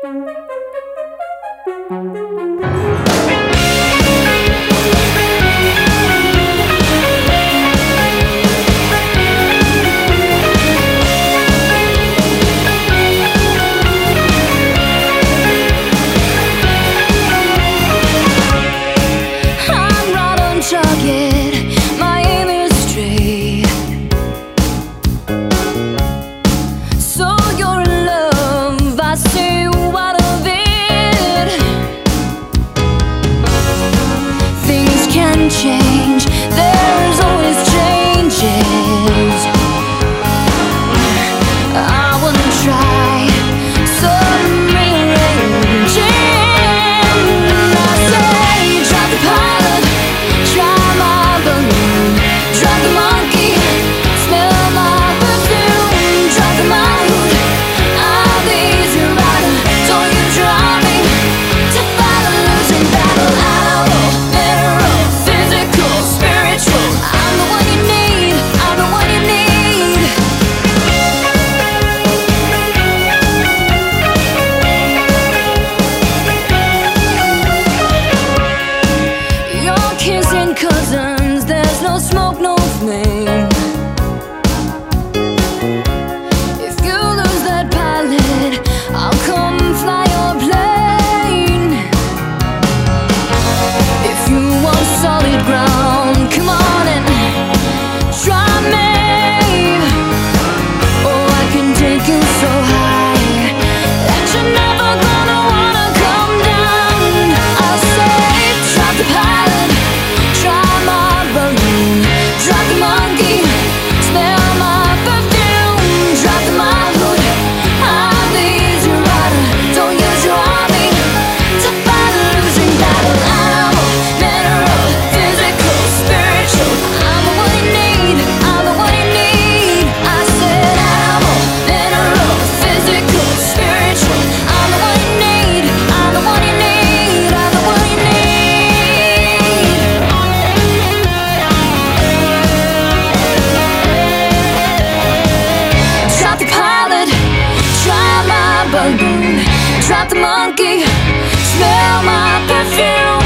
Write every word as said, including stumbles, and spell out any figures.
My aim is straight, so you're in love. I say what of it? Things can change, there's always changes. I wanna try some rearranging. I say drop the pilot, try my balloon, drop the monkey, smell my perfume, drop the mountain, I'll be your rider. Don't you draw me to fight a losing battle. Animal, mineral, physical, spiritual, I'm the one you need, I'm the one you need. You're kissing cousins, there's no smoke, no flame. If you lose that pilot, I'll come fly your plane. If you want solid ground, come on and try me. Oh, I can take you so high that you're never gonna wanna come down. I say drop the pilot, try my balloon, drop the monkey, smell my perfume, drop the my hood, I'll be your rider. Don't use your army to fight a losing battle. Animal, mineral, physical, spiritual, I'm the one you need, I'm the one you need. I said animal, mineral, physical, spiritual, I'm the one you need, I'm the one you need, I'm the one you need. Drop the pilot, try my balloon, drop the monkey, smell my perfume.